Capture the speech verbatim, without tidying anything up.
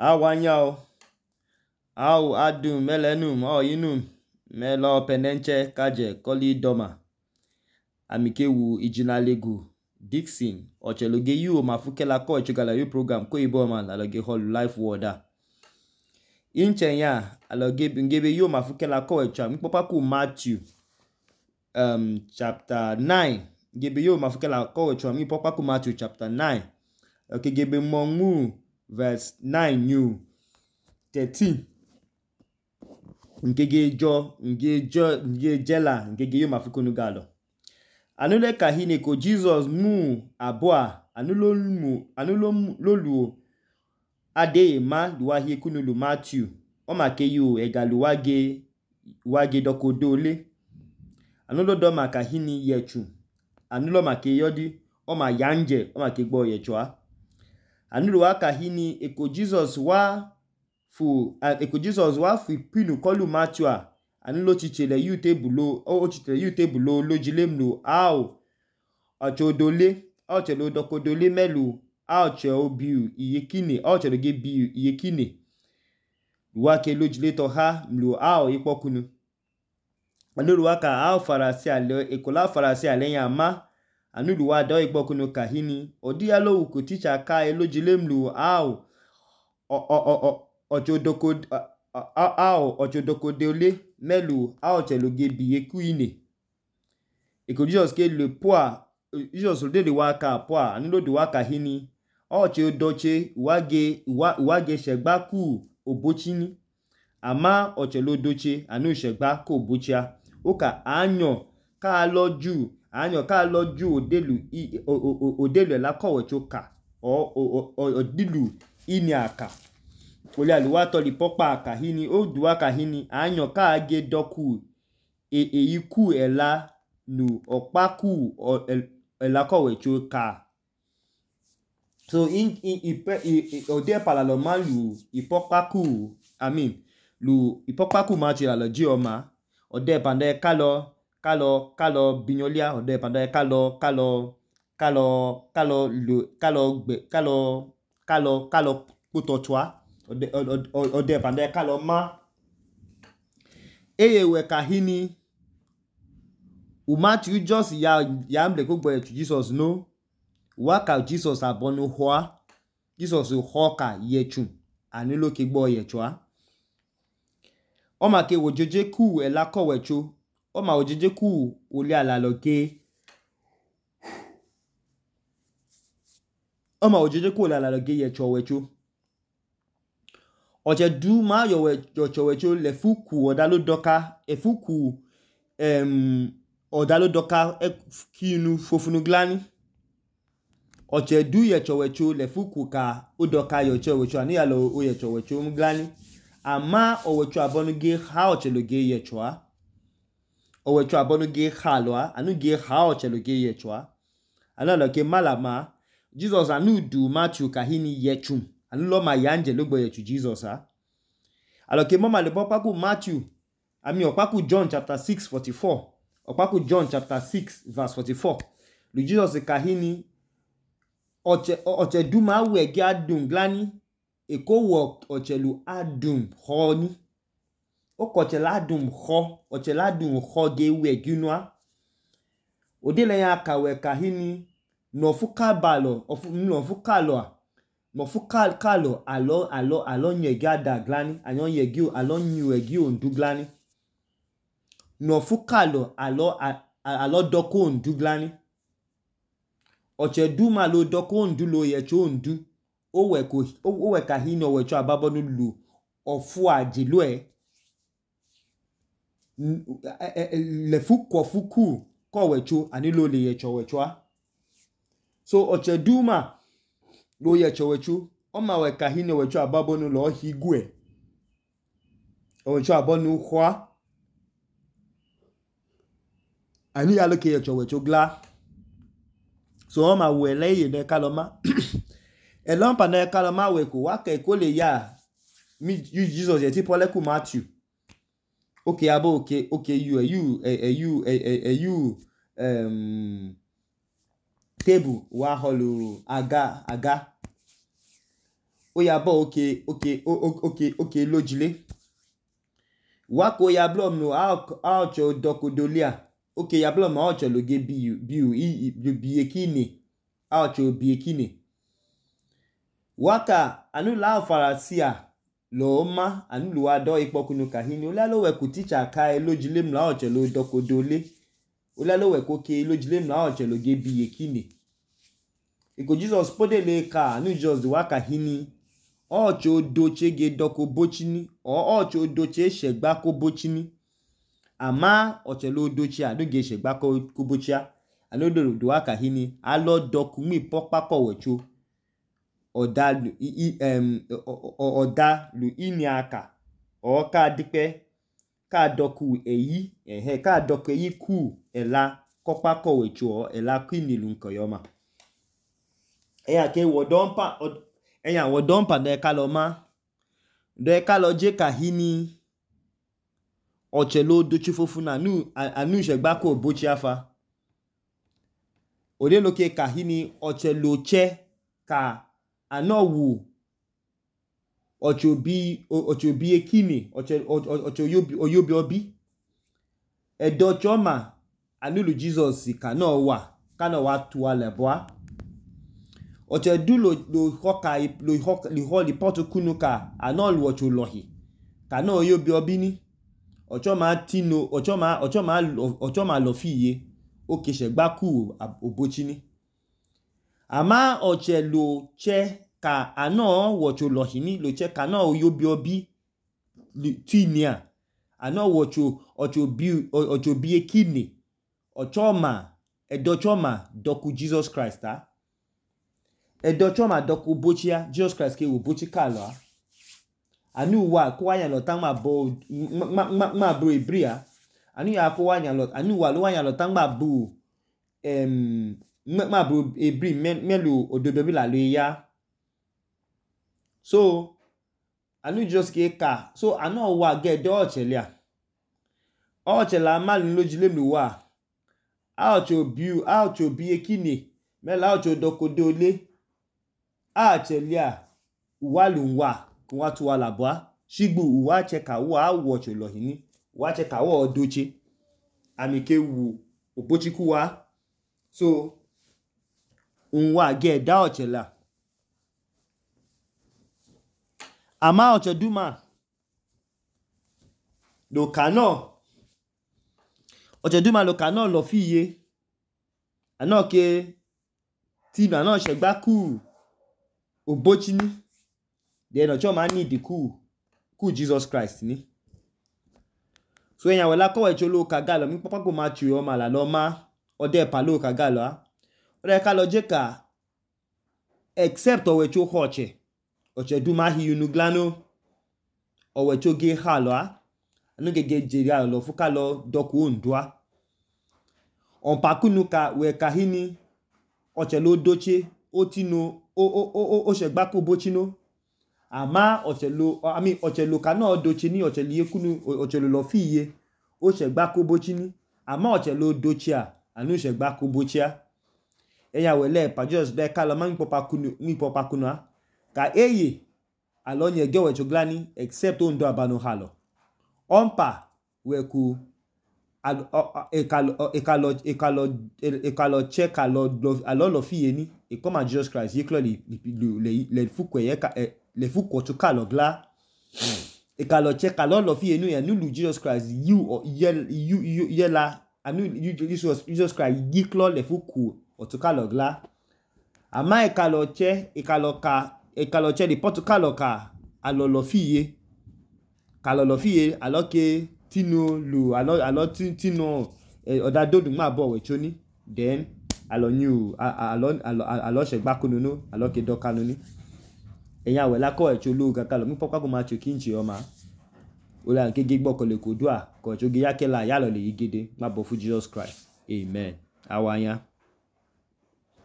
Awanyao, au adum melenum o inum melo penenche kaje koli doma amikewu ijinalegu Dixon ocheloge yu mafukela ko echugala yu program ko iboma aloge hol life worda inche ya aloge ngebe yu mafukela ko echa mpopa ku Matthew um chapter nine ngebe yu mafukela ko echa mpopa ku Matthew chapter nine okay gebe mongu verse nine new thirteen ngege jo ngejo ngejela ngege yo mafukunu galo anule kahine ko Jesus mu aboa anulo mu anulo lolu ade ma duwahi kunulu Matthew o make yo egaluwage wage dokodole anulo do makahini yechu anulo make yodi o ma yanje o make gbo yechwa anulo wakahini eko Jesus wa fu eko Jesus wa fu pinu kolu Matthew a anulo chichele yu tebulo o chichele yu tebulo lojilemlo au ochodole ochelo dokodole melu aucho biu iyekine ochelo ge biu iyekine wake lojile to ha mlo au ipokunu anulo waka au farasi ale ekola farasi ale yama anulo wa do ipokunu kahini odialo uko teacher ka elojilemlo au o o o ochodoko au ochodokodole melu auchelo ge biyekuine eko Jesus ke le poa Jesus de de waka poa anulo de waka hini oche doche wage wage shegbaku obochini ama ochelo doche anu shegba ko obochia oka anyo ka loju anyo ka loju odelu odelu la kowe choka o odilu ini aka oli aluwa to li popa aka hini o duwa ka hini anyo ka age doku e eyiku ela nu opaku elakowe choka so in in ipe ode palalo malu ipopaku I mean lu ipopaku machi la loji oma ode pande kalo kalo kalo binyolia ode pande kalo kalo kalo kalo lu kalo gbe kalo kalo kalo putochwa ode ode pande kalo ma eyewe kahini Matthew just ya ya mble ko gbo Jesus no waka Jesus abonu hoa Jesus hoka yechu anilo ke gbo yechwa o ma ke wojeje ku ela kowecho o ma wojeje ku oli alaloge o ma wojeje ku oli alaloge yecho wecho oje du ma yo wecho wecho le fuku odalo doka e fuku em odalo doka kinu fofunu glani oche du ye chowecho le fuku ka udoka yo chowecho ani yalo o ye chowecho mglani ama owecho abonuge ha ocheloge ye chwa owecho abonuge halwa anu ge ha ocheloge ye chwa analo ke malama Jesus anu du Matthew kahini yechum anu lo ma yanje logbo yechu Jesus ha alo ke mama le popaku Matthew ami opaku John chapter six forty-four opaku John chapter six verse forty-four lu Jesus kahini oche oche duma wege adum glani eko wo ochelu adum honi okochela adum ho ochela adum ho ge wege nwa odele ya kawe kahini no fuka balo ofu no fuka lo no fuka kalo alo alo alo nyege ada glani anyon yege alo nyu ege ondu glani no fuka lo alo alo doko ondu glani oche duma lo doko ndu lo yecho ndu owe ko owe ka hini owecho ababonu lu ofu ajilo e le fuku fuku ko wecho anilo le yecho wecho so oche duma lo yecho wecho o ma we ka hini wecho ababonu lo higwe owecho abonu kwa ani yalo ke yecho wecho gla so o ma we leye de kaloma elon pa na kaloma we ko wa ke ko le ya mi Jesus ye ti pole ku Matthew okay abo okay okay you you you you um table wa holu aga aga o ya bo oke oke oke oke lojile wako ya blom no aocho dokudolia oke ya blom aocho loge biu biu i biekine aocho biekine waka anu la farasia lo ma anu lo ado ipokunu kahini ola lo we ku teacher ka lojile mla aocho lo dokodole ola lo we ko ke lojile mla aocho loge biekine iko Jesus podele ka anu just waka hini ocho doche ge doko bochini o ocho doche shegba ko bochini ama ochelo doche anu ge shegba ko bochia anu do do aka hini alo doku mi popapo wecho oda lu i em oda lu ini aka o ka dipe ka doku eyi ehe ka doku eyi ku ela kopako wecho ela kwini lu nkoyoma eya ke wodompa eya wodompa de kaloma de kalo je kahini ochelo dochi fofuna nu anu shegba ko bochi afa ode loke kahini ochelo che ka anowu ochobi ochobi ekini ocho ocho yobi oyobi obi edo choma anulu Jesus kana wa kana wa tuwa leboa oche du lo lo hoka lo hoka li holi portu kunuka anolu ocho lohi kana oyobi obi ni ocho ma tino ocho ma ocho ma ocho ma lo fiye oke shegba ku obochi ni ama oche lo che ka ano wocho lohi ni lo che kana oyobi obi tinia ano wocho ocho bi ocho bi ekini ocho ma edo choma doku Jesus Christ ha edo choma doku bochia Jesus Christ ke wo bochi kalo anu wa ko wa yan lo tan ma bo ma ma bro ibria anu ya ko wa yan lo anu wa lo wa yan lo tan ma bu em ma bro ibri melu ododo bi la lo ya so anu just ke ka so anu wa get do ochelia ochela mal lojile mi wa aocho biu aocho bi ekini mela aocho dokodole achelia uwalunwa kwa tu wala bwa shigbu uwa cheka wa wocho lohini wa cheka wa odoche amike wu obochiku wa so unwa ge da ochela ama ocho duma lo kano ocho duma lo kano lo fiye anoke ti ana segba ku obochini then ocho ma need ku ku Jesus Christ ni so eyan wela ko echo lo kagalo mi papa ko ma tu o ma la lo ma ode pa lo kagalo a ode ka lo je ka except o wecho hoche oche duma hi unu glano o wecho ge halo a anu gege jeri lo fu ka lo doku ondua on pa kunuka we kahini oche lo doche otino o o o o segba ko bochino ama ochelo I mean ochelo kana odoche ni ochelo yekunu ochelo lo fiye o segba ko bochini ama ochelo dochia anu segba ko bochia eya wele pa just de kala man popa kunu mi popa kunu ka eye alonye gewe choglani except ondo abano halo ompa we ku ekalo ekalo ekalo ekalo check alo alo lo fiye ni e come Jesus Christ ye clearly le le fukwe ye ka le fukwo to kalo gla ekalo check alo lo fiye nu ya nu Jesus Christ you you you yela anu Jesus Jesus Christ ye clearly le fukwo to kalo gla ama ekalo che ekalo ka ekalo che di portukalo ka alo lo fiye kalo lo fiye alo ke tino lu alo alo tino oda dodun ma bo wecho ni then alo new alo alo alo segba kununu alo ke dokanu ni eyan we la ko echo lu ga kalo mi papa ko ma chokinchi o ma o la ke gigbo ko le kodua ko chogi yakela ya lo le yigede ma bo fu Jesus Christ amen awanya